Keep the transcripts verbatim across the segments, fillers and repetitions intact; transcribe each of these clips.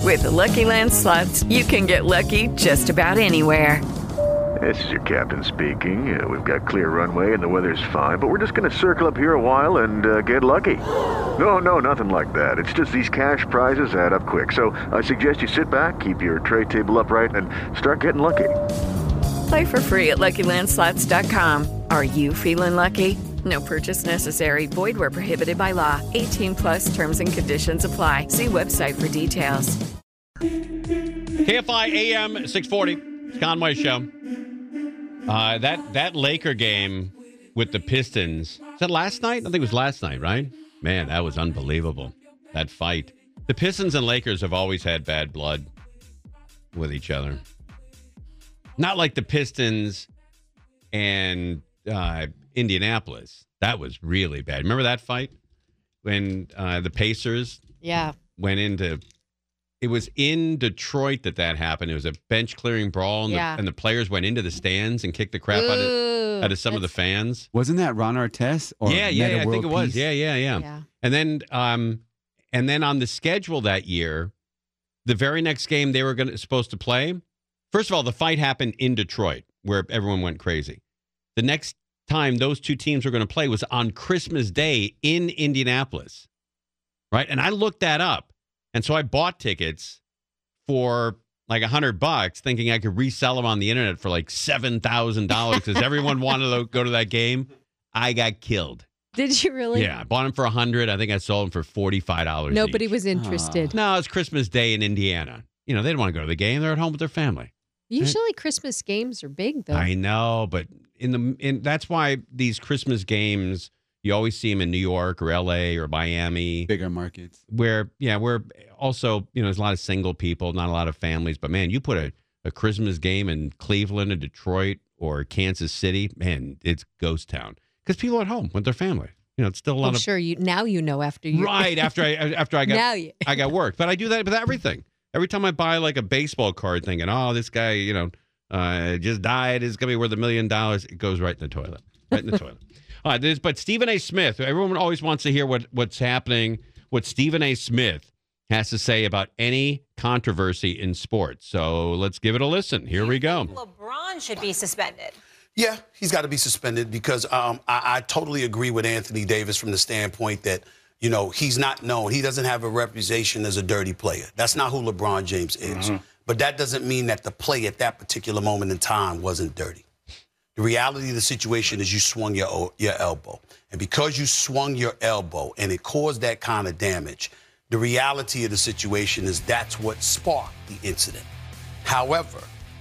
With the Lucky Land Slots, you can get lucky just about anywhere. This is your captain speaking. Uh, we've got clear runway and the weather's fine, but we're just going to circle up here a while and uh, get lucky. No, no, nothing like that. It's just these cash prizes add up quick. So I suggest you sit back, keep your tray table upright, and start getting lucky. Play for free at Lucky Land Slots dot com. Are you feeling lucky? No purchase necessary. Void where prohibited by law. eighteen plus terms and conditions apply. See website for details. K F I A M six forty. Conway Show. Uh, that that Laker game with the Pistons. Was that last night? I think it was last night, right? Man, that was unbelievable. That fight. The Pistons and Lakers have always had bad blood with each other. Not like the Pistons and uh, Indianapolis. That was really bad. Remember that fight when uh, the Pacers yeah. went into... It was in Detroit that that happened. It was a bench clearing brawl, and, yeah. the, and the players went into the stands and kicked the crap Ooh, out of, out of some of the fans. Wasn't that Ron Artest? Or yeah, yeah, yeah I think it was. Peace? Yeah, yeah, yeah, yeah. And then, um, and then on the schedule that year, the very next game they were going to supposed to play. First of all, the fight happened in Detroit, where everyone went crazy. The next time those two teams were going to play was on Christmas Day in Indianapolis, right? And I looked that up. And so I bought tickets for like a hundred bucks, thinking I could resell them on the internet for like seven thousand dollars because everyone wanted to go to that game. I got killed. Did you really? Yeah, I bought them for a hundred. I think I sold them for forty-five dollars. Nobody each. was interested. No, it's Christmas Day in Indiana. You know, they didn't want to go to the game. They're at home with their family. Usually, right? Christmas games are big, though. I know, but in the in that's why these Christmas games. You always see them in New York or L A or Miami. Bigger markets. Where, yeah, where also, you know, there's a lot of single people, not a lot of families. But, man, you put a, a Christmas game in Cleveland or Detroit or Kansas City, man, it's ghost town. Because people are at home with their family. You know, it's still a lot oh, of... sure, you now you know after you... Right, after I after I got now you... I got work. But I do that with everything. Every time I buy, like, a baseball card thinking, oh, this guy, you know, uh, just died, is going to be worth a million dollars, it goes right in the toilet. Right in the toilet. All right, this, but Stephen A. Smith, everyone always wants to hear what, what's happening, what Stephen A. Smith has to say about any controversy in sports. So let's give it a listen. Here we go. LeBron should be suspended. Yeah, he's got to be suspended because um, I, I totally agree with Anthony Davis from the standpoint that, you know, he's not known. He doesn't have a reputation as a dirty player. That's not who LeBron James is. Mm-hmm. But that doesn't mean that the play at that particular moment in time wasn't dirty. The reality of the situation is you swung your your elbow. And because you swung your elbow and it caused that kind of damage, the reality of the situation is that's what sparked the incident. However,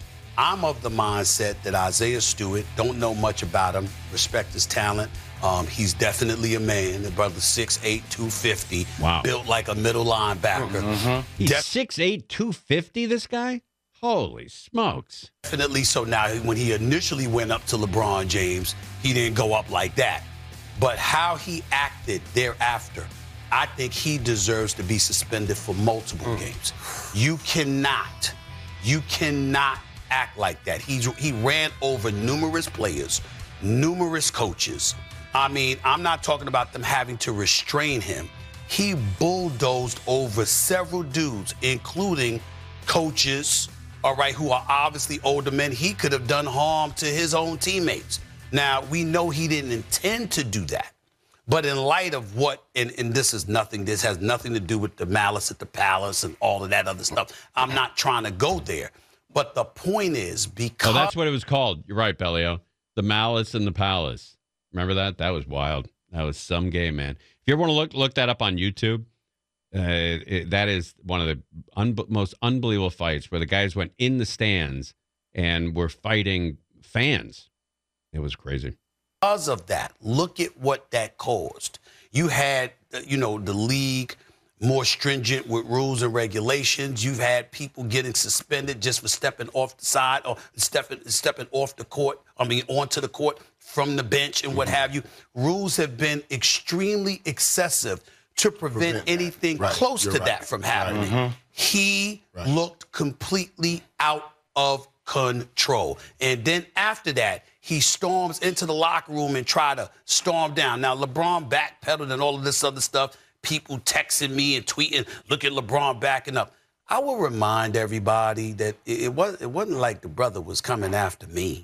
I'm of the mindset that Isaiah Stewart, don't know much about him, respect his talent. Um, he's definitely a man. The brother's six eight, two fifty, wow. built like a middle linebacker. Mm-hmm. He's De- six eight, two fifty, this guy? Holy smokes. Definitely. So now when he initially went up to LeBron James, he didn't go up like that. But how he acted thereafter, I think he deserves to be suspended for multiple mm. games. You cannot, you cannot act like that. He's, he ran over numerous players, numerous coaches. I mean, I'm not talking about them having to restrain him. He bulldozed over several dudes, including coaches, all right, who are obviously older men. He could have done harm to his own teammates. Now, we know he didn't intend to do that. But in light of what, and, and this is nothing, this has nothing to do with the malice at the palace and all of that other stuff. I'm not trying to go there. But the point is, because... Oh, that's what it was called. You're right, Bellio. The Malice in the Palace. Remember that? That was wild. That was some game, man. If you ever want to look look that up on YouTube, uh, it, that is one of the un- most unbelievable fights where the guys went in the stands and were fighting fans. It was crazy. Because of that, look at what that caused. You had, you know, the league more stringent with rules and regulations. You've had people getting suspended just for stepping off the side or stepping stepping off the court, I mean, onto the court from the bench and what mm-hmm. have you. Rules have been extremely excessive to prevent, prevent anything right. close You're to right. that from happening. Right. Mm-hmm. He right. looked completely out of control. And then after that, he storms into the locker room and try to storm down. Now, LeBron backpedaled and all of this other stuff. People texting me and tweeting, look at LeBron backing up. I will remind everybody that it, it, was, it wasn't like the brother was coming after me.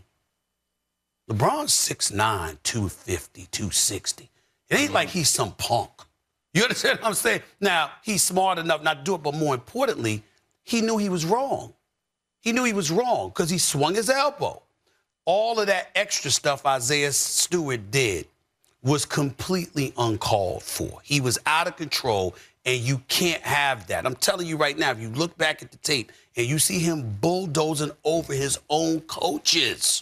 LeBron's six nine, two fifty, two sixty. It ain't like he's some punk. You understand what I'm saying? Now, he's smart enough not to do it, but more importantly, he knew he was wrong. He knew he was wrong because he swung his elbow. All of that extra stuff Isaiah Stewart did was completely uncalled for. He was out of control, and you can't have that. I'm telling you right now, if you look back at the tape and you see him bulldozing over his own coaches,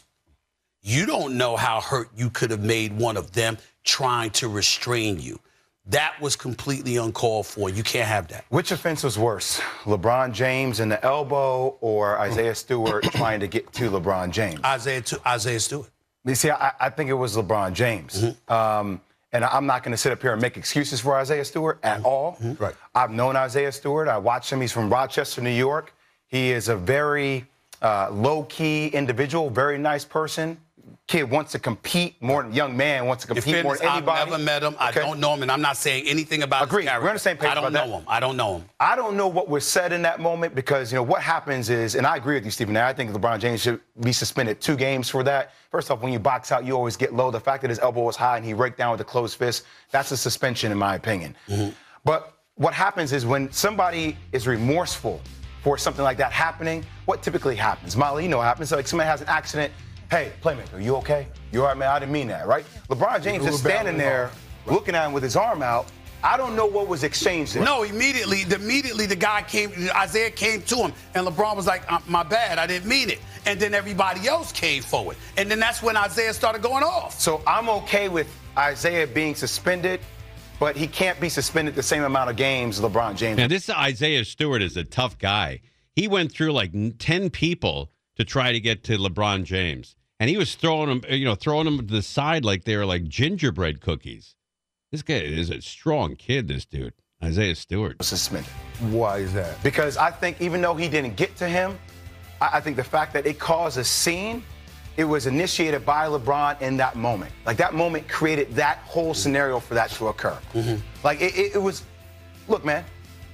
you don't know how hurt you could have made one of them trying to restrain you. That was completely uncalled for. You can't have that. Which offense was worse, LeBron James in the elbow or Isaiah Stewart trying to get to LeBron James? Isaiah, to, Isaiah Stewart. You see, I, I think it was LeBron James. Mm-hmm. um, and I'm not going to sit up here and make excuses for Isaiah Stewart at mm-hmm. all. Mm-hmm. Right. I've known Isaiah Stewart. I watched him. He's from Rochester, New York. He is a very uh, low-key individual, very nice person. Kid wants to compete more than young man wants to compete fairness, more than anybody. I've never met him. I okay. don't know him, and I'm not saying anything about Agreed. his character. We're on the same page I don't about know that. him. I don't know him. I don't know what was said in that moment because, you know, what happens is, and I agree with you, Stephen, I think LeBron James should be suspended two games for that. First off, when you box out, you always get low. The fact that his elbow was high and he raked down with a closed fist, that's a suspension in my opinion. Mm-hmm. But what happens is when somebody is remorseful for something like that happening, what typically happens? Molly, you know what happens? So like somebody has an accident. Hey, playmaker, you okay? You all right, man? I didn't mean that, right? LeBron James is standing there right. looking at him with his arm out. I don't know what was exchanged there. No, immediately, immediately the guy came, Isaiah came to him, and LeBron was like, uh, my bad, I didn't mean it. And then everybody else came forward. And then that's when Isaiah started going off. So I'm okay with Isaiah being suspended, but he can't be suspended the same amount of games LeBron James. Now, this Isaiah Stewart is a tough guy. He went through like ten people to try to get to LeBron James. And he was throwing them, you know, throwing them to the side like they were like gingerbread cookies. This guy is a strong kid, this dude, Isaiah Stewart. Suspended. Why is that? Because I think even though he didn't get to him, I, I think the fact that it caused a scene, it was initiated by LeBron in that moment. Like that moment created that whole scenario for that to occur. Mm-hmm. Like it, it, it was, look, man,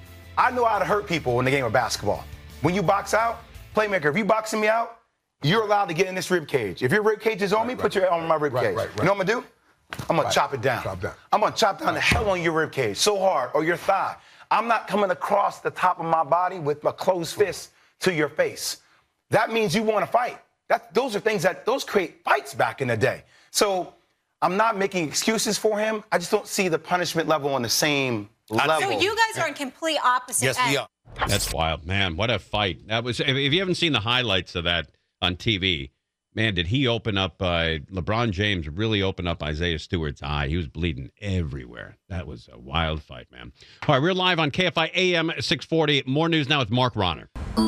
I know how to hurt people in the game of basketball. When you box out, playmaker, if you boxing me out, you're allowed to get in this rib cage. If your rib cage is on right, me, right, put your arm on my rib right, cage. Right, right. You know what I'm gonna do? I'm gonna right. chop it down. Chop down. I'm gonna chop down right. the hell on your rib cage so hard, or your thigh. I'm not coming across the top of my body with my closed fist to your face. That means you want to fight. That those are things that those create fights back in the day. So I'm not making excuses for him. I just don't see the punishment level on the same level. So you guys are in complete opposite yes, ends. we are. That's wild, man. What a fight. That was. If you haven't seen the highlights of that on T V, man, did he open up, uh, LeBron James really open up Isaiah Stewart's eye. He was bleeding everywhere. That was a wild fight, man. All right, we're live on K F I A M six forty. More news now with Mark Ronner.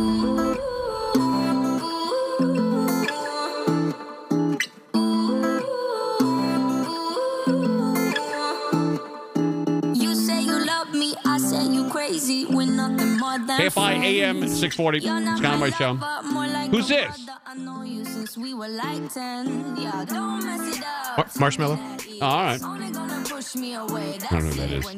K F I A M six forty. It's Conway Show. Who's this? Mar- Marshmallow? Oh, all right. I don't know who that is.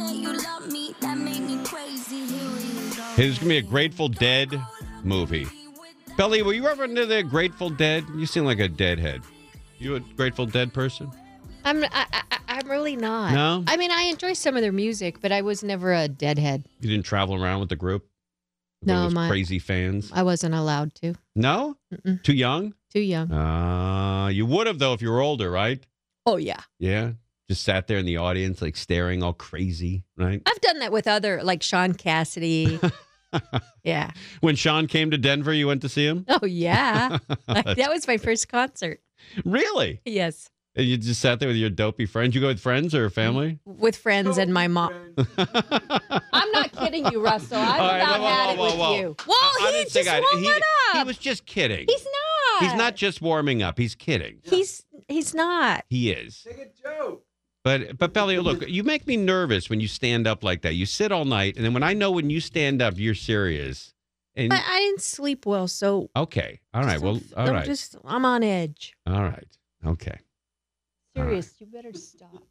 Hey, there's going to be a Grateful Dead movie. Belly, were you ever into the Grateful Dead? You seem like a deadhead. You a Grateful Dead person? I'm I, I, I'm really not. No? I mean, I enjoy some of their music, but I was never a Deadhead. You didn't travel around with the group? With no, those my crazy fans? I wasn't allowed to. No? Mm-mm. Too young? Too young. Uh, you would have, though, if you were older, right? Oh, yeah. Yeah? Just sat there in the audience, like, staring all crazy, right? I've done that with other, like Sean Cassidy. Yeah. When Sean came to Denver, you went to see him? Oh, yeah. That was my first concert. Really? Yes. And you just sat there with your dopey friends? You go with friends or family? With friends and my mom. I'm not kidding you, Russell. I've All right, about whoa, whoa, had it whoa, with whoa. you. Well, I he didn't just think I- warming he, up. He was just kidding. He's not. He's not just warming up. He's kidding. He's he's not. He is. Take a joke. But, but Belly, look, you make me nervous when you stand up like that. You sit all night, and then when I know when you stand up, you're serious. And But I didn't sleep well, so. okay. All right. Well, all I'm right. Just, I'm on edge. All right. Okay. Serious, you better stop.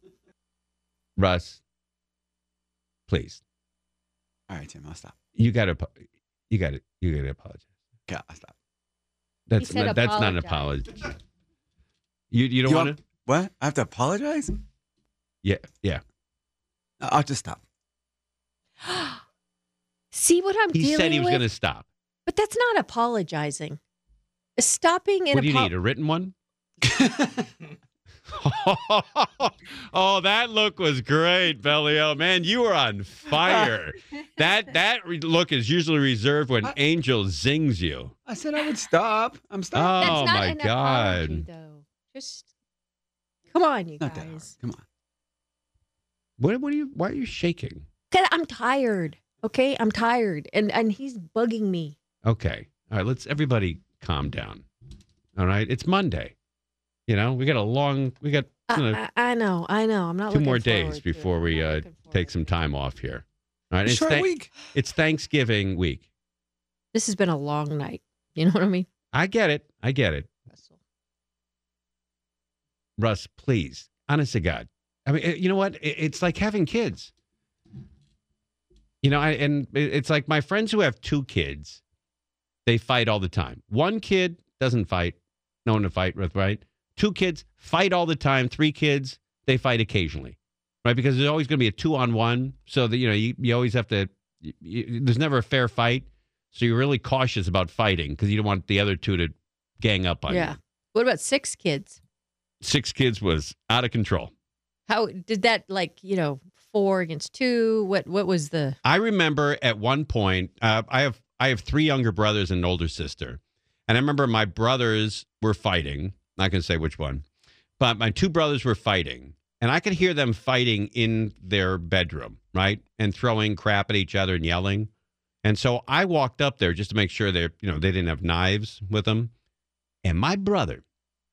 Russ, please. All right, Tim, I'll stop. You got to. You got it. You got to apologize. God, stop. That's said not, that's not an apologize. apology. You you don't You want want- to? What? I have to apologize? Yeah, yeah. I'll just stop. See what I'm He dealing said he was with? going to stop. But that's not apologizing. Stopping and What do you apo- need? A written one? Oh, that look was great, Bellio. Man, you were on fire. That that re- look is usually reserved when Angel zings you. I said I would stop. I'm stopping. Oh, That's not my an God. apology, though. Just come on, you Not that hard. guys. Come on. What, what are you? Why are you shaking? 'Cause I'm tired. Okay, I'm tired, and and he's bugging me. Okay. All right. Let's everybody calm down. All right. It's Monday. You know, we got a long, we got I, you know, I, I know, I know. I'm not two looking more forward days to before it. I'm we not uh, looking forward take some to it. time off here. All right. It's, Short thank- week. it's Thanksgiving week. This has been a long night. You know what I mean? I get it. I get it. Russell? Russ, please. Honest to God. I mean, you know what? It- It's like having kids. You know, I, and it- it's like my friends who have two kids, they fight all the time. One kid doesn't fight, no one to fight with, right? Two kids fight all the time. Three kids, they fight occasionally, right? Because there's always going to be a two on one. So that, you know, you, you always have to, you, you, there's never a fair fight. So you're really cautious about fighting because you don't want the other two to gang up on Yeah. you. What about six kids? Six kids was out of control. How did that, like, you know, four against two? What what was the? I remember at one point, uh, I have I have three younger brothers and an older sister, and I remember my brothers were fighting. Not going to say which one, but my two brothers were fighting, and I could hear them fighting in their bedroom, right, and throwing crap at each other and yelling. And so I walked up there just to make sure they, you know, they didn't have knives with them, and my brother,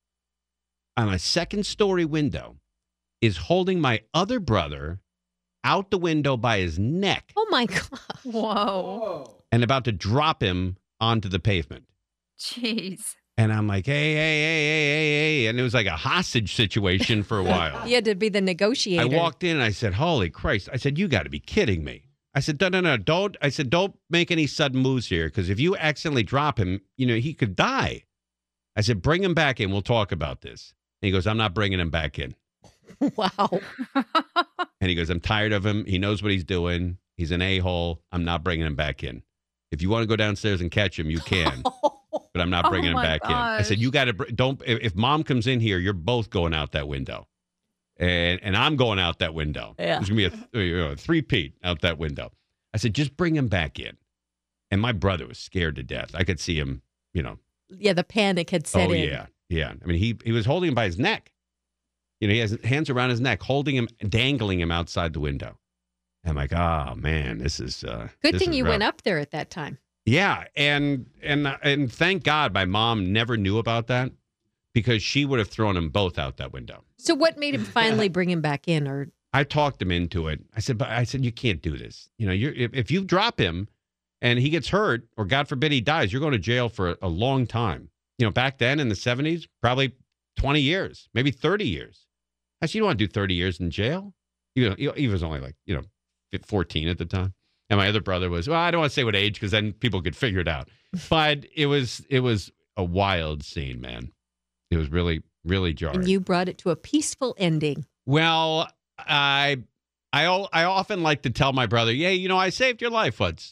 on a second story window, is holding my other brother out the window by his neck Oh my god! Whoa. and about to drop him onto the pavement. Jeez. And I'm like, hey, hey, hey, hey, hey, hey. And it was like a hostage situation for a while. You had to be the negotiator. I walked in and I said, holy Christ. I said, you got to be kidding me. I said, no, no, no, don't. I said, don't make any sudden moves here because if you accidentally drop him, you know, he could die. I said, bring him back in. We'll talk about this. And he goes, I'm not bringing him back in. Wow. And he goes, I'm tired of him. He knows what he's doing. He's an a-hole. I'm not bringing him back in. If you want to go downstairs and catch him, you can. But I'm not Oh bringing him my back in. I said, gosh. you got to, don't, if, if mom comes in here, you're both going out that window. And and I'm going out that window. Yeah. There's going to be a, th- you know, a three-peat out that window. I said, just bring him back in. And my brother was scared to death. I could see him, you know. Yeah, the panic had set oh, in. yeah. Yeah. I mean, he, he was holding him by his neck. You know, he has his hands around his neck, holding him, dangling him outside the window. I'm like, oh, man, this is uh, Good this thing is you rough. went up there at that time. Yeah, and and and thank God my mom never knew about that because she would have thrown them both out that window. So what made him finally bring him back in? Or I talked him into it. I said, but I said you can't do this. You know, you're if, if you drop him and he gets hurt or God forbid he dies, you're going to jail for a, a long time. You know, back then in the seventies, probably twenty years, maybe thirty years. I said, you don't want to do thirty years in jail. You know, he he was only like, you know, fourteen at the time. And my other brother was, well, I don't want to say what age because then people could figure it out. But it was it was a wild scene, man. It was really, really jarring. and you brought it to a peaceful ending. Well, I I al- I often like to tell my brother, yeah, you know, I saved your life once.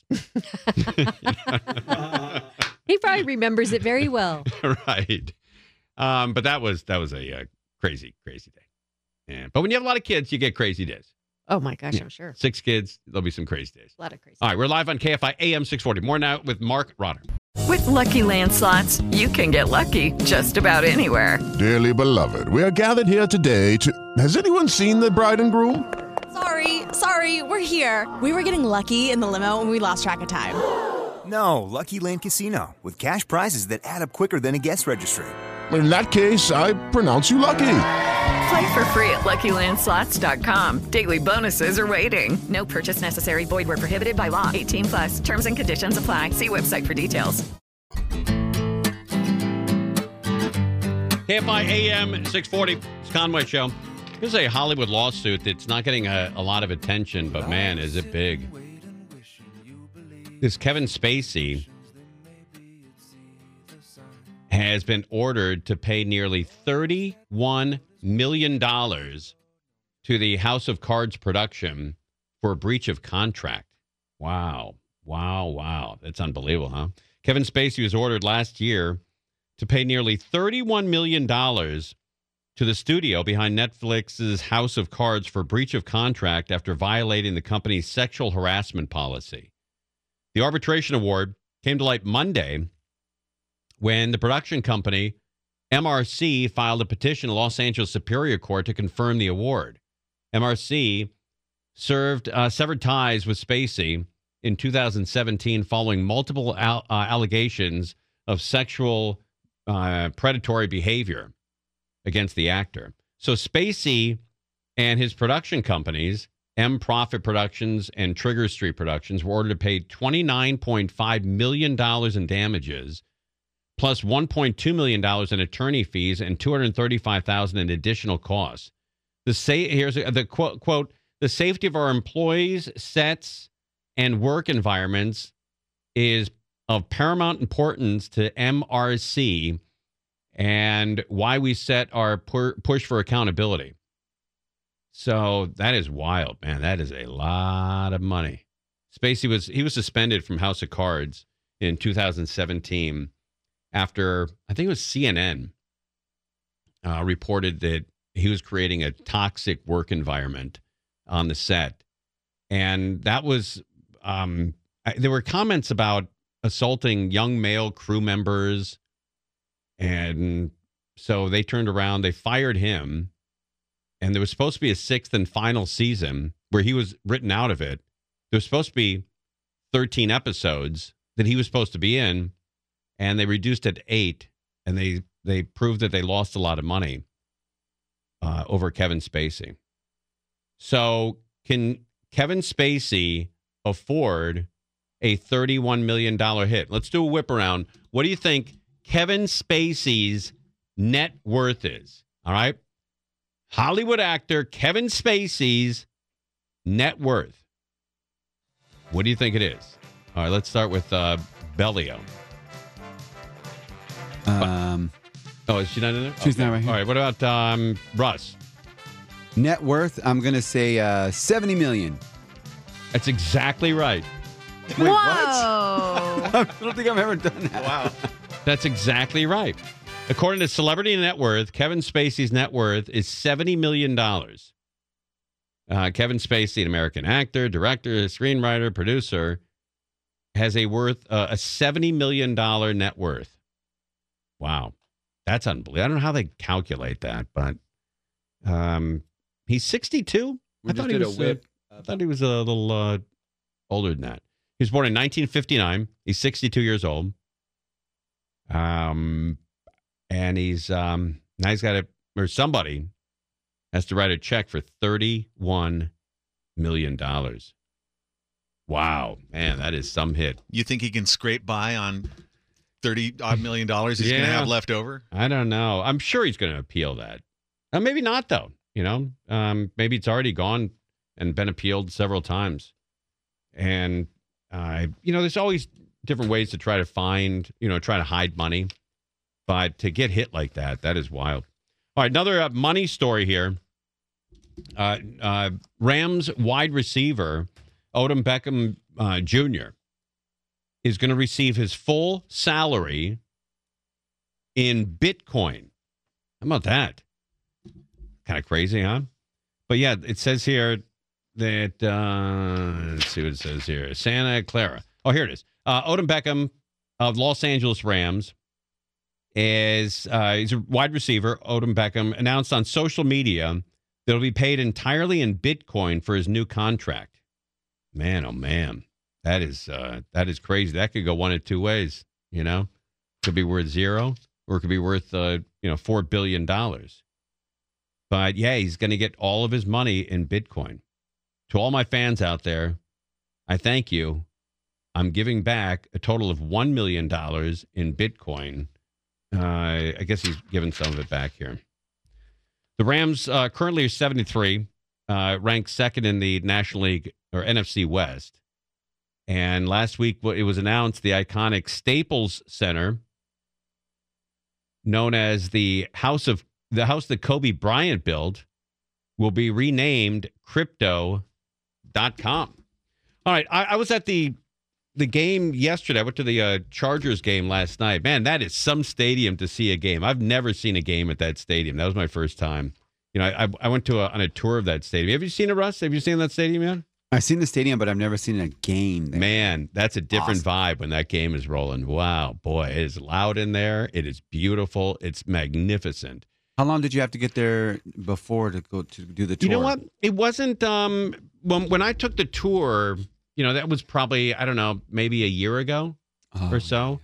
He probably remembers it very well. Right. Um, but that was that was a uh, crazy, crazy day. Yeah. But when you have a lot of kids, you get crazy days. Oh my gosh, Yeah. I'm sure. Six kids, there'll be some crazy days. A lot of crazy. All right, we're live on K F I A M six forty. More now with Mark Rodder. With Lucky Land Slots, you can get lucky just about anywhere. Dearly beloved, we are gathered here today to... Has anyone seen the bride and groom? Sorry, sorry, we're here. We were getting lucky in the limo and we lost track of time. No, Lucky Land Casino, with cash prizes that add up quicker than a guest registry. In that case, I pronounce you lucky. Play for free at Lucky Land Slots dot com. Daily bonuses are waiting. No purchase necessary. Void where prohibited by law. eighteen plus. Terms and conditions apply. See website for details. K F I A M six forty. It's Conway Show. Here's a Hollywood lawsuit that's not getting a, a lot of attention, but man, is it big. this Kevin Spacey has been ordered to pay nearly thirty-one million dollars to the House of Cards production for a breach of contract. Wow. Wow, wow. That's unbelievable, huh? Kevin Spacey was ordered last year to pay nearly thirty-one million dollars to the studio behind Netflix's House of Cards for breach of contract after violating the company's sexual harassment policy. The arbitration award came to light Monday when the production company, M R C, filed a petition to Los Angeles Superior Court to confirm the award. M R C served uh, severed ties with Spacey in two thousand seventeen following multiple al- uh, allegations of sexual uh, predatory behavior against the actor. So Spacey and his production companies, M Profit Productions and Trigger Street Productions, were ordered to pay twenty-nine point five million dollars in damages, plus one point two million dollars in attorney fees and two hundred thirty-five thousand dollars in additional costs. The say here's the quote, quote, the safety of our employees, sets, and work environments is of paramount importance to M R C and why we set our pu- push for accountability. So that is wild, man. That is a lot of money. Spacey was he was suspended from House of Cards in two thousand seventeen after, I think it was C N N, uh, reported that he was creating a toxic work environment on the set. And that was, um, there were comments about assaulting young male crew members. And so they turned around, they fired him. And there was supposed to be a sixth and final season where he was written out of it. There was supposed to be thirteen episodes that he was supposed to be in, and they reduced it to eight, and they, they proved that they lost a lot of money uh, over Kevin Spacey. So can Kevin Spacey afford a thirty-one million dollars hit? Let's do a whip around. What do you think Kevin Spacey's net worth is? All right. Hollywood actor Kevin Spacey's net worth. What do you think it is? All right, let's start with uh, Bellio. Um, oh, is she not in there? She's okay. not right here. All right, what about um, Russ? Net worth, I'm going to say uh, seventy million dollars. That's exactly right. Wait, Whoa. what? I don't think I've ever done that. Wow. That's exactly right. According to Celebrity Net Worth, Kevin Spacey's net worth is seventy million dollars. Uh, Kevin Spacey, an American actor, director, screenwriter, producer, has a worth uh, a seventy million dollars net worth. Wow. That's unbelievable. I don't know how they calculate that, but um, he's sixty-two. We I just thought he did a was, whip. uh, I thought he was a little uh, older than that. He was born in nineteen fifty-nine. He's sixty-two years old. Um, and he's um, now he's got a or somebody has to write a check for thirty-one million dollars. Wow, man, that is some hit. You think he can scrape by on thirty odd million dollars he's Yeah. going to have left over? I don't know. I'm sure he's going to appeal that. Uh, maybe not, though. You know, um, maybe it's already gone and been appealed several times. And, uh, you know, there's always different ways to try to find, you know, try to hide money. But to get hit like that, that is wild. All right, another uh, money story here. Uh, uh, Rams wide receiver Odom Beckham uh, Junior is going to receive his full salary in Bitcoin. How about that? Kind of crazy, huh? But yeah, it says here that, uh, let's see what it says here. Santa Clara. Oh, here it is. Uh, Odom Beckham of Los Angeles Rams is uh, he's a wide receiver. Odom Beckham announced on social media that he'll be paid entirely in Bitcoin for his new contract. Man, oh man, that is uh, that is crazy. That could go one of two ways. You know, could be worth zero, or it could be worth uh, you know four billion dollars. But yeah, he's going to get all of his money in Bitcoin. To all my fans out there, I thank you. I'm giving back a total of one million dollars in Bitcoin. Uh, I guess he's given some of it back here. The Rams uh, currently are seventy-three, uh, ranked second in the National League or N F C West. And last week, it was announced the iconic Staples Center, known as the house of the house that Kobe Bryant built, will be renamed Crypto dot com. All right, I, I was at the the game yesterday. I went to the uh, Chargers game last night. Man, that is some stadium to see a game. I've never seen a game at that stadium. That was my first time. You know, I I went to a, on a tour of that stadium. Have you seen it, Russ? Have you seen that stadium yet? I've seen the stadium, but I've never seen a game there. Man, that's a different Awesome. vibe when that game is rolling. Wow, boy, it is loud in there. It is beautiful. It's magnificent. How long did you have to get there before to go to do the tour? You know what? It wasn't um when when I took the tour, you know, that was probably, I don't know, maybe a year ago Oh, or so.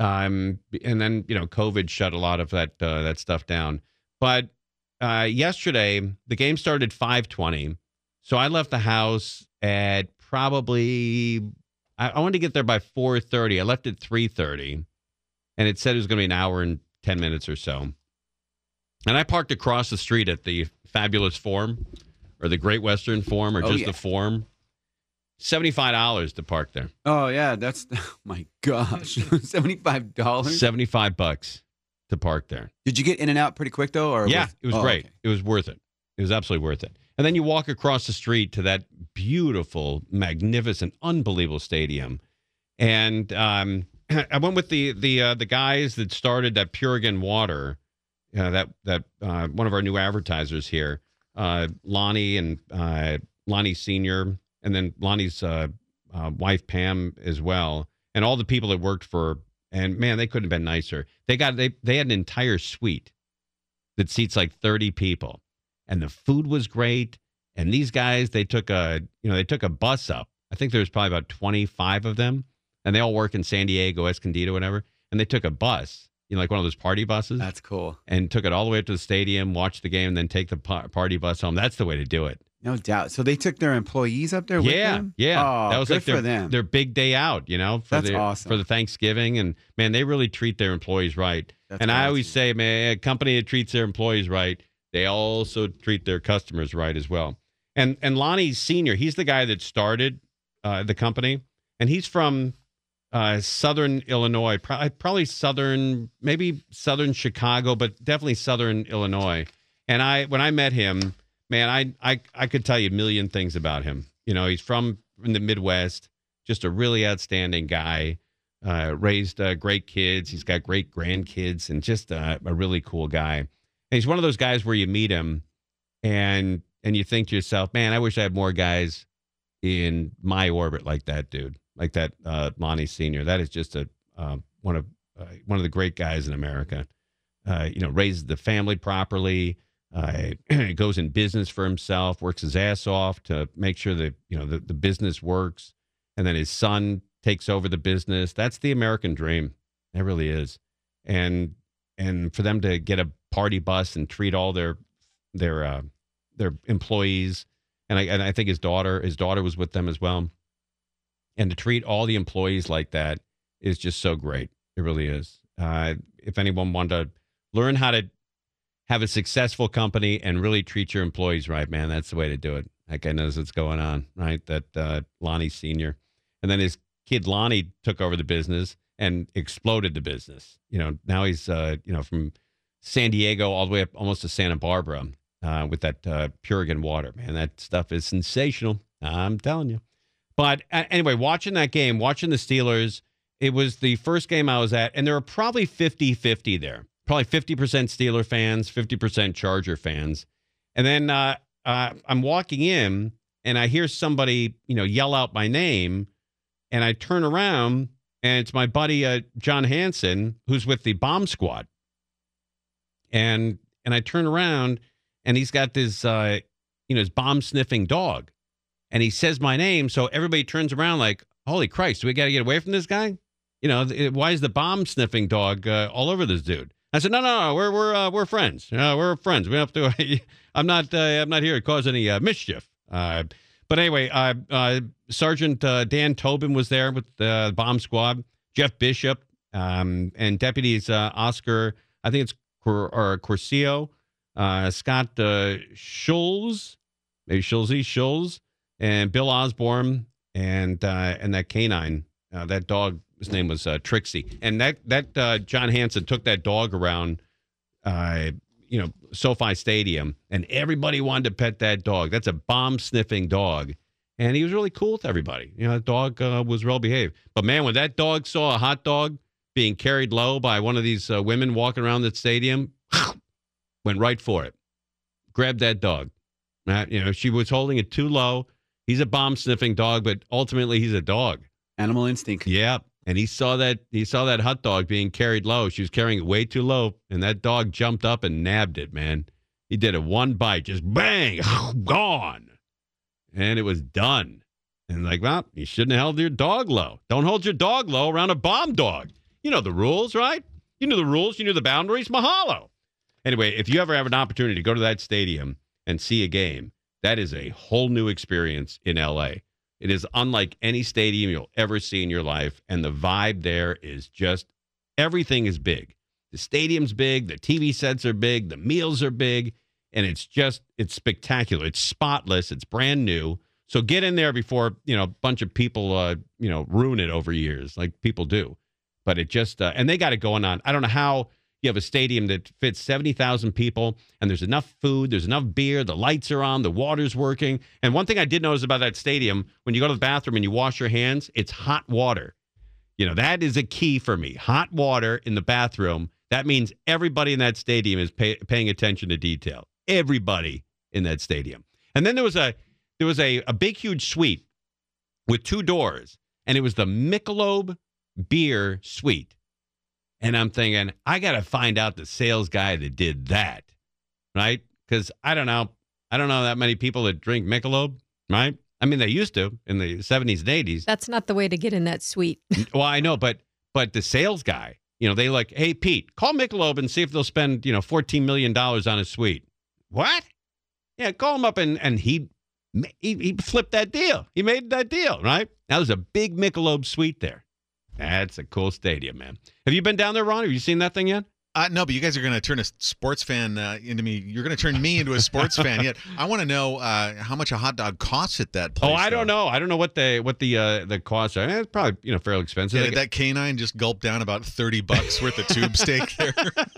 Um and then, you know, COVID shut a lot of that uh, that stuff down. But uh yesterday, the game started five twenty. So I left the house at probably I, I wanted to get there by four thirty. I left at three thirty. And it said it was going to be an hour and ten minutes or so. And I parked across the street at the Fabulous Forum or the Great Western Forum or Oh, just yeah. the Forum. seventy-five dollars to park there. Oh, yeah. That's, oh my gosh. seventy-five dollars? seventy-five bucks to park there. Did you get in and out pretty quick, though? Or Yeah, was- it was oh, great. okay. It was worth it. It was absolutely worth it. And then you walk across the street to that beautiful, magnificent, unbelievable stadium. And um, I went with the the uh, the guys that started that Purigan Water, uh, that that uh, one of our new advertisers here, uh, Lonnie and uh, Lonnie Senior, and then Lonnie's uh, uh, wife Pam as well, and all the people that worked for. And man, they couldn't have been nicer. They got they they had an entire suite that seats like thirty people. And the food was great. And these guys, they took a, you know, they took a bus up. I think there was probably about twenty-five of them. And they all work in San Diego, Escondido, whatever. And they took a bus, you know, like one of those party buses. That's cool. And took it all the way up to the stadium, watched the game, and then take the pa- party bus home. That's the way to do it. No doubt. So they took their employees up there with Yeah, them? yeah. Oh, that was good like their, for them. their big day out, you know, for That's the, awesome. for the Thanksgiving. And man, they really treat their employees right. That's and I awesome. always say, man, a company that treats their employees right, they also treat their customers right as well. And and Lonnie Senior, he's the guy that started uh, the company, and he's from uh, Southern Illinois, pro- probably Southern, maybe Southern Chicago, but definitely Southern Illinois. And I, when I met him, man, I I I could tell you a million things about him. You know, he's from in the Midwest, just a really outstanding guy. Uh, raised uh, great kids. He's got great grandkids, and just uh, a really cool guy. And he's one of those guys where you meet him and and you think to yourself, man, I wish I had more guys in my orbit like that dude, like that uh, Lonnie Senior. That is just a uh, one of uh, one of the great guys in America. Uh, you know, raises the family properly, uh, goes in business for himself, works his ass off to make sure that, you know, the, the business works. And then his son takes over the business. That's the American dream. It really is. And and for them to get a party bus and treat all their their uh, their employees, and I and I think his daughter his daughter was with them as well, and to treat all the employees like that is just so great. It really is. Uh, if anyone wanted to learn how to have a successful company and really treat your employees right, man, that's the way to do it. That guy knows what's going on, right? That uh, Lonnie Senior, and then his kid Lonnie took over the business and exploded the business. You know, now he's, uh, you know, from San Diego all the way up almost to Santa Barbara uh, with that uh, Purigan water. Man, that stuff is sensational. I'm telling you. But uh, anyway, watching that game, watching the Steelers, it was the first game I was at, and there were probably fifty-fifty there. Probably fifty percent Steeler fans, fifty percent Charger fans. And then uh, uh, I'm walking in, and I hear somebody, you know, yell out my name, and I turn around, and it's my buddy uh, John Hansen, who's with the Bomb Squad. And and I turn around, and he's got this, uh, you know, his bomb-sniffing dog. And he says my name, so everybody turns around like, holy Christ, do we got to get away from this guy? You know, th- why is the bomb-sniffing dog uh, all over this dude? I said, no, no, no, we're we're uh, we're friends. Uh, we're friends. We don't have to. I'm not. Uh, I'm not here to cause any uh, mischief. Uh, but anyway, uh, uh, Sergeant uh, Dan Tobin was there with the bomb squad. Jeff Bishop um, and deputies uh, Oscar. I think it's Cor- or Corcio, uh, Scott uh, Schulz, maybe Schulze Schulz, and Bill Osborne and uh, and that canine, uh, that dog, his name was uh, Trixie, and that that uh, John Hanson took that dog around, uh, you know, SoFi Stadium, and everybody wanted to pet that dog. That's a bomb sniffing dog, and he was really cool with everybody. You know, the dog uh, was well behaved. But man, when that dog saw a hot dog being carried low by one of these uh, women walking around the stadium, went right for it, grabbed that dog. Uh, you know, she was holding it too low. He's a bomb sniffing dog, but ultimately he's a dog. Animal instinct. Yeah. And he saw that he saw that hot dog being carried low. She was carrying it way too low, and that dog jumped up and nabbed it, man. He did a one bite, just bang, gone. And it was done. And like, well, you shouldn't have held your dog low. Don't hold your dog low around a bomb dog. You know the rules, right? You knew the rules. You knew the boundaries. Mahalo. Anyway, if you ever have an opportunity to go to that stadium and see a game, that is a whole new experience in L A. It is unlike any stadium you'll ever see in your life, and the vibe there is just, everything is big. The stadium's big, the T V sets are big, the meals are big, and it's just, it's spectacular. It's spotless, it's brand new. So get in there before, you know, a bunch of people, uh, you know, ruin it over years, like people do. But it just, uh, and they got it going on. I don't know how you have a stadium that fits seventy thousand people, and there's enough food, there's enough beer, the lights are on, the water's working. And one thing I did notice about that stadium, when you go to the bathroom and you wash your hands, it's hot water. You know, that is a key for me. Hot water in the bathroom. That means everybody in that stadium is pay, paying attention to detail. Everybody in that stadium. And then there was a there was a, a big, huge suite with two doors, and it was the Michelob beer suite. And I'm thinking, I got to find out the sales guy that did that, right? Because I don't know. I don't know that many people that drink Michelob, right? I mean, they used to in the seventies and eighties. That's not the way to get in that suite. Well, I know, but but the sales guy, you know, they like, hey, Pete, call Michelob and see if they'll spend, you know, fourteen million dollars on a suite. What? Yeah, call him up, and, and he, he, he flipped that deal. He made that deal, right? Now there's a big Michelob suite there. That's a cool stadium, man. Have you been down there, Ron? Have you seen that thing yet? Uh, no, but you guys are going to turn a sports fan uh, into me. You're going to turn me into a sports fan. Yet I want to know uh, how much a hot dog costs at that place. Oh, I though. don't know. I don't know what the what the uh, the costs are. Eh, it's probably, you know, fairly expensive. Yeah, Like- did that canine just gulp down about thirty bucks worth of tube steak there?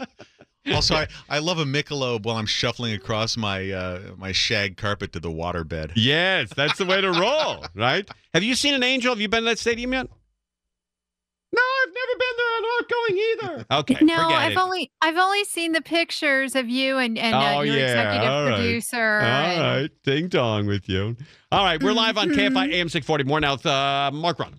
Also, I, I love a Michelob while I'm shuffling across my uh, my shag carpet to the waterbed. Yes, that's the way to roll, right? Have you seen an angel? Have you been to that stadium yet? No, I've never been there. I'm not going either. Okay, No, forget I've it. only I've only seen the pictures of you and, and Oh, uh, your yeah. executive All right. producer. All and- right, ding dong with you. All right, we're live on K F I A M six forty. More now with uh, Mark Ron.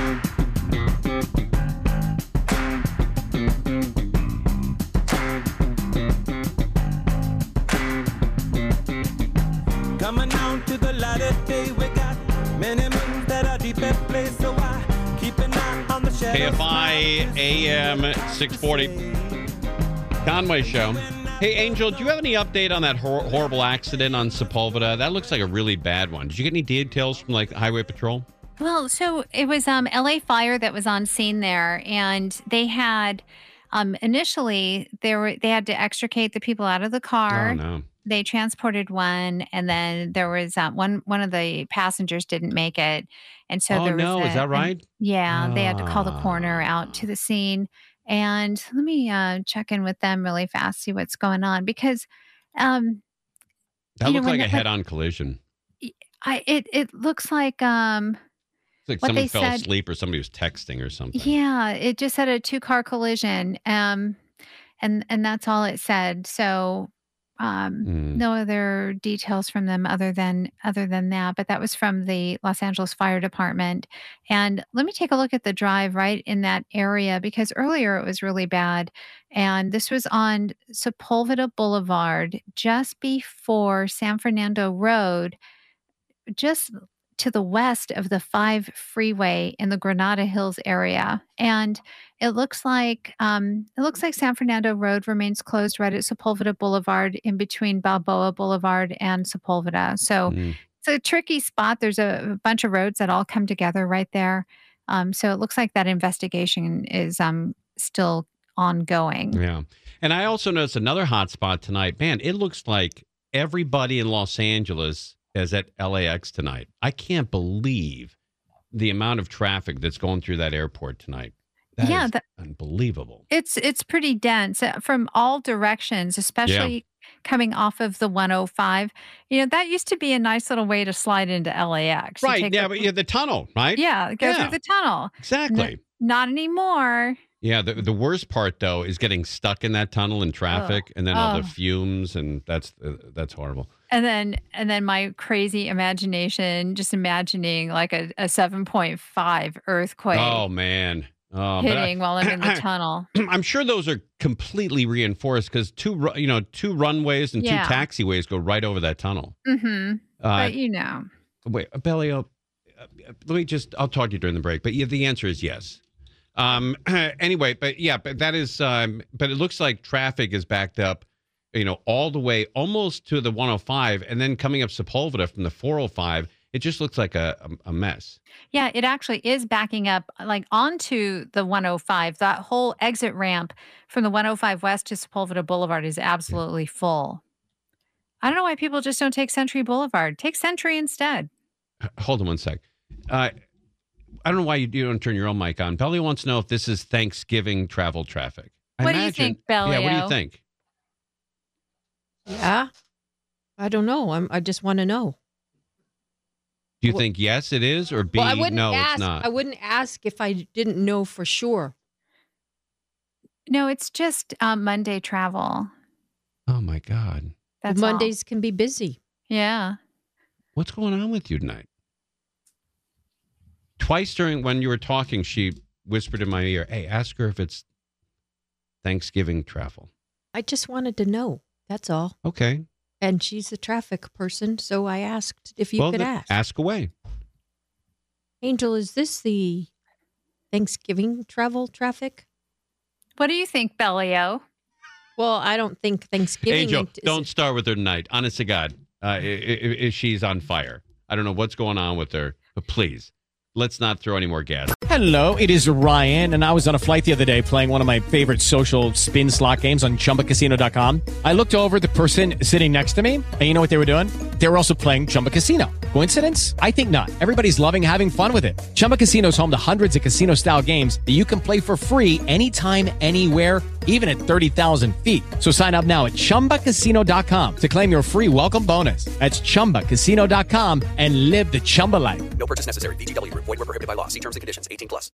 Coming down to the light of day, we got many moons that are deep at play, so I keep an eye on the shadows. K F I A M six forty. Conway Show. Hey, Angel, do you have any update on that hor- horrible accident on Sepulveda? That looks like a really bad one. Did you get any details from, like, Highway Patrol? Well, so it was um, L A Fire that was on scene there, and they had um, initially they were they had to extricate the people out of the car. Oh, no. They transported one, and then there was um, one one of the passengers didn't make it, and so Oh, there was no. a- Is that right? Yeah, they had to call the Ah. coroner out to the scene, and let me uh, check in with them really fast, see what's going on, because um, That You know, looked when like a the- head-on collision. I it it looks like um. It's like What somebody they fell said- asleep or somebody was texting or something. Yeah, it just said a two-car collision, um, and and that's all it said. So, um, Hmm. no other details from them other than other than that. But that was from the Los Angeles Fire Department. And let me take a look at the drive right in that area, because earlier it was really bad, and this was on Sepulveda Boulevard, just before San Fernando Road, just to the west of the five freeway in the Granada Hills area. And it looks like um, it looks like San Fernando Road remains closed right at Sepulveda Boulevard, in between Balboa Boulevard and Sepulveda. So Mm. it's a tricky spot. There's a, a bunch of roads that all come together right there. Um, so it looks like that investigation is um, still ongoing. Yeah. And I also noticed another hot spot tonight. Man, it looks like everybody in Los Angeles is at L A X tonight. I can't believe the amount of traffic that's going through that airport tonight. That Yeah, is the- unbelievable. It's it's pretty dense uh, from all directions, especially coming off of the one oh five. You know, that used to be a nice little way to slide into L A X. You Right. take Yeah, the- but yeah, the tunnel, right? yeah, go Yeah. through the tunnel. Exactly. N- not anymore. Yeah, the the worst part though is getting stuck in that tunnel in traffic, and then all the Oh. fumes, and that's uh, that's horrible. And then and then my crazy imagination, just imagining like a, a seven point five earthquake Oh man, oh, but I- hitting while I'm in the tunnel. I'm sure those are completely reinforced because two ru- you know two runways and Yeah. two taxiways go right over that tunnel. Mm-hmm. Uh, But you know. Wait, Bellio, uh, let me just, I'll talk to you during the break, but yeah, the answer is yes. Um, anyway, but yeah, but that is, um, but it looks like traffic is backed up, you know, all the way almost to the one oh five, and then coming up Sepulveda from the four oh five, it just looks like a, a, a mess. Yeah, it actually is backing up like onto the one oh five. That whole exit ramp from the one oh five west to Sepulveda Boulevard is absolutely full. I don't know why people just don't take Century Boulevard. Take Century instead. H- Hold on one sec. Uh, I don't know why you, you don't turn your own mic on. Belly wants to know if this is Thanksgiving travel traffic. I What do you imagine- think, Yeah, what do you Bellio? think? Yeah. I don't know. I'm, I just want to know. Do you think yes, it is, or B, well, I wouldn't no, ask. it's not? I wouldn't ask if I didn't know for sure. No, it's just um, Monday travel. Oh my God. That's all. Mondays can be busy. Yeah. What's going on with you tonight? Twice during when you were talking, she whispered in my ear, "Hey, ask her if it's Thanksgiving travel." I just wanted to know. That's all. Okay. And she's a traffic person, so I asked if you well, could then ask. ask away. Angel, is this the Thanksgiving travel traffic? What do you think, Bellio? Well, I don't think Thanksgiving. Angel, is- don't start with her tonight. Honest to God, uh, i- i- i- she's on fire. I don't know what's going on with her, but please, let's not throw any more gas. Hello, it is Ryan, and I was on a flight the other day playing one of my favorite social spin slot games on Chumba Casino dot com. I looked over at the person sitting next to me, and you know what they were doing? They were also playing Chumba Casino. Coincidence? I think not. Everybody's loving having fun with it. Chumba Casino is home to hundreds of casino-style games that you can play for free anytime, anywhere, even at thirty thousand feet. So sign up now at Chumba Casino dot com to claim your free welcome bonus. That's Chumba Casino dot com and live the Chumba life. No purchase necessary. V G W. Void where prohibited by law. See terms and conditions. eighteen plus.